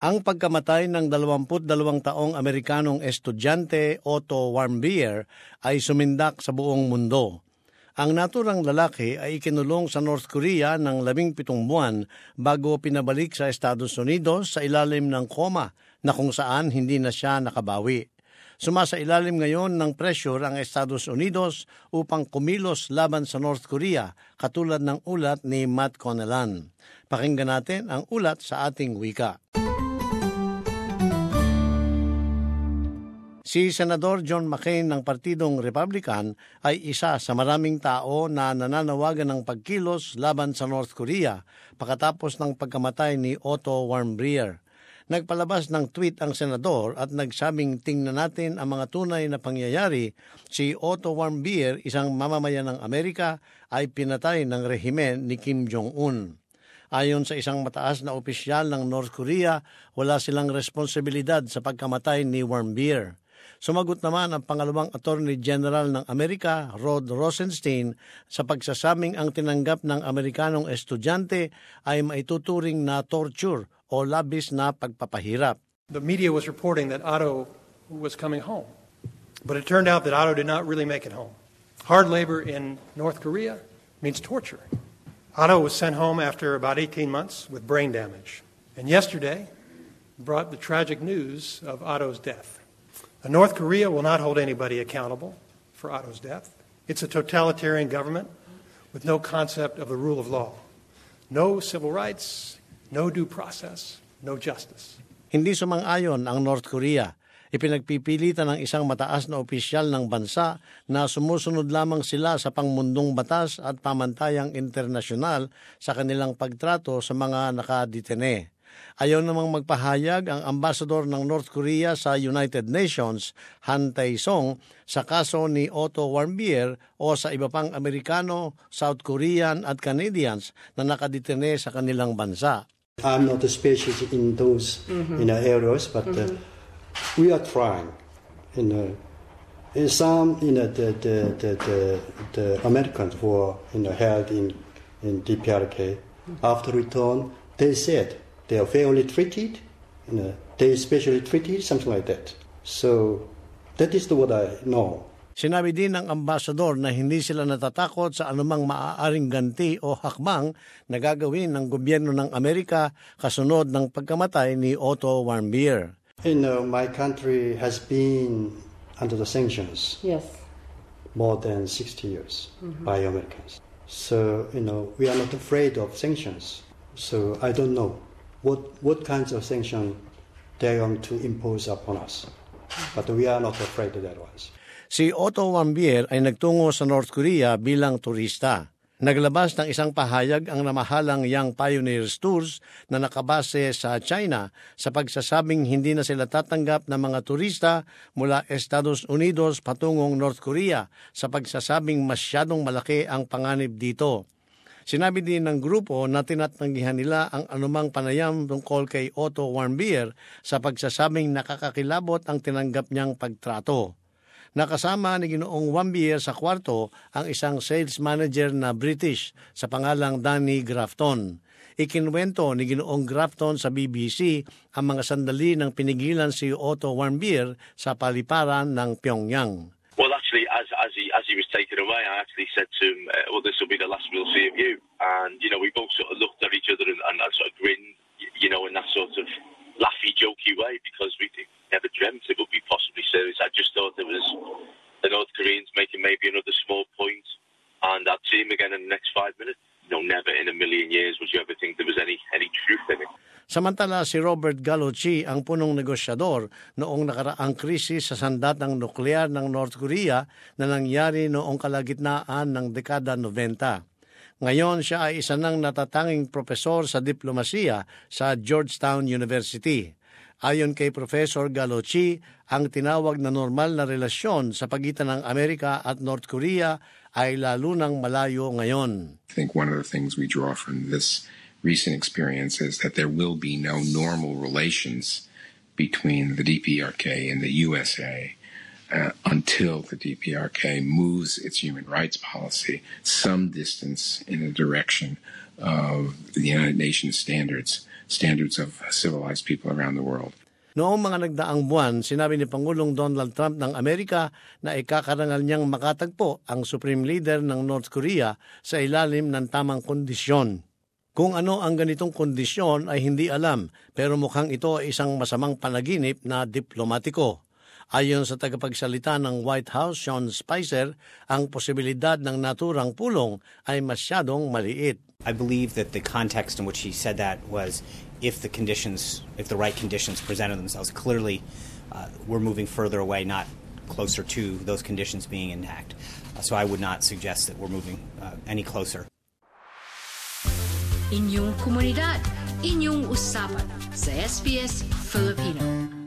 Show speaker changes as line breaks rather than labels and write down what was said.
Ang pagkamatay ng 22 taong Amerikanong estudyante Otto Warmbier ay sumindak sa buong mundo. Ang naturang lalaki ay ikinulong sa North Korea ng 17 buwan bago pinabalik sa Estados Unidos sa ilalim ng koma na kung saan hindi na siya nakabawi. Sumasailalim ngayon ng pressure ang Estados Unidos upang kumilos laban sa North Korea katulad ng ulat ni Matt Conelan. Pakinggan natin ang ulat sa ating wika. Si Senador John McCain ng Partidong Republican ay isa sa maraming tao na nananawagan ng pagkilos laban sa North Korea pagkatapos ng pagkamatay ni Otto Warmbier. Nagpalabas ng tweet ang senador at nagsabing tingnan natin ang mga tunay na pangyayari. Si Otto Warmbier, isang mamamayan ng Amerika, ay pinatay ng rehimen ni Kim Jong-un. Ayon sa isang mataas na opisyal ng North Korea, wala silang responsibilidad sa pagkamatay ni Warmbier. Sumagot naman ang pangalawang Attorney General ng Amerika, Rod Rosenstein, sa pagsasabing ang tinanggap ng Amerikanong estudyante ay maituturing na torture o labis na pagpapahirap.
The media was reporting that Otto was coming home, but it turned out that Otto did not really make it home. Hard labor in North Korea means torture. Otto was sent home after about 18 months with brain damage, and yesterday brought the tragic news of Otto's death. North Korea will not hold anybody accountable for Otto's death. It's a totalitarian government with no concept of the rule of law. No civil rights, no due process, no justice.
Hindi sumang-ayon ang North Korea. Ipinagpipilitan ng isang mataas na opisyal ng bansa na sumusunod lamang sila sa pangmundong batas at pamantayang internasyonal sa kanilang pagtrato sa mga nakadetene. Ayaw namang magpahayag ang ambasador ng North Korea sa United Nations, Han Tae-song, sa kaso ni Otto Warmbier o sa iba pang Amerikano, South Korean at Canadians na nakadetene sa kanilang bansa.
I'm not a specialist in those areas, but we are trying. In some, the Americans who are held in DPRK, after return, they said they are fairly treated, they specially treated, something like that. So that is what I know.
Sinabi din ng ambasador na hindi sila natatakot sa anumang maaaring ganti o hakbang na gagawin ng gobyerno ng Amerika kasunod ng pagkamatay ni Otto Warmbier.
My country has been under the sanctions more than 60 years by Americans. So, we are not afraid of sanctions. So I don't know what kinds of sanctions they are going to impose upon us. But we are not afraid of that ones.
Si Otto Warmbier ay nagtungo sa North Korea bilang turista. Naglabas ng isang pahayag ang namahalang Young Pioneers Tours na nakabase sa China sa pagsasabing hindi na sila tatanggap ng mga turista mula Estados Unidos patungong North Korea sa pagsasabing masyadong malaki ang panganib dito. Sinabi din ng grupo na tinatanggihan nila ang anumang panayam tungkol kay Otto Warmbier sa pagsasabing nakakakilabot ang tinanggap niyang pagtrato. Nakasama ni Ginoong Warmbier sa kwarto ang isang sales manager na British sa pangalang Danny Grafton. Ikinwento ni Ginoong Grafton sa BBC ang mga sandali ng pinigilan si Otto Warmbier sa paliparan ng Pyongyang.
Well, actually, as he was taken away, I actually said to him, well, this will be the last we'll see of you. And, we both sort of looked at each other and sort of grinned, in that sort of laughy, jokey way, because we never dreamt it would be possibly serious. I just thought there was the North Koreans making maybe another small point, and I'd see him again in the next 5 minutes. Never in a million years would you ever think there was any truth in it.
Samantala, si Robert Gallucci ang punong negosyador noong nakaraang krisis sa sandatang nuklear ng North Korea na nangyari noong kalagitnaan ng dekada 90. Ngayon, siya ay isa ng natatanging propesor sa diplomasiya sa Georgetown University. Ayon kay Professor Gallucci, ang tinawag na normal na relasyon sa pagitan ng Amerika at North Korea ay lalo nang malayo ngayon.
I think one of the things we draw from this recent experience is that there will be no normal relations between the DPRK and the USA until the DPRK moves its human rights policy some distance in the direction of the United Nations standards standards of civilized people around the world.
Noong mga nagdaang buwan, sinabi ni Pangulong Donald Trump ng Amerika na ikakarangal niyang makatagpo ang Supreme Leader ng North Korea sa ilalim ng tamang kondisyon. Kung ano ang ganitong kondisyon ay hindi alam, pero mukhang ito ay isang masamang panaginip na diplomatiko. Ayon sa tagapagsalita ng White House, Sean Spicer, ang posibilidad ng naturang pulong ay masyadong maliit.
I believe that the context in which he said that was if the right conditions presented themselves. Clearly, we're moving further away, not closer to those conditions being intact. So I would not suggest that we're moving any closer.
Inyong komunidad, inyong usapan sa SBS Filipino.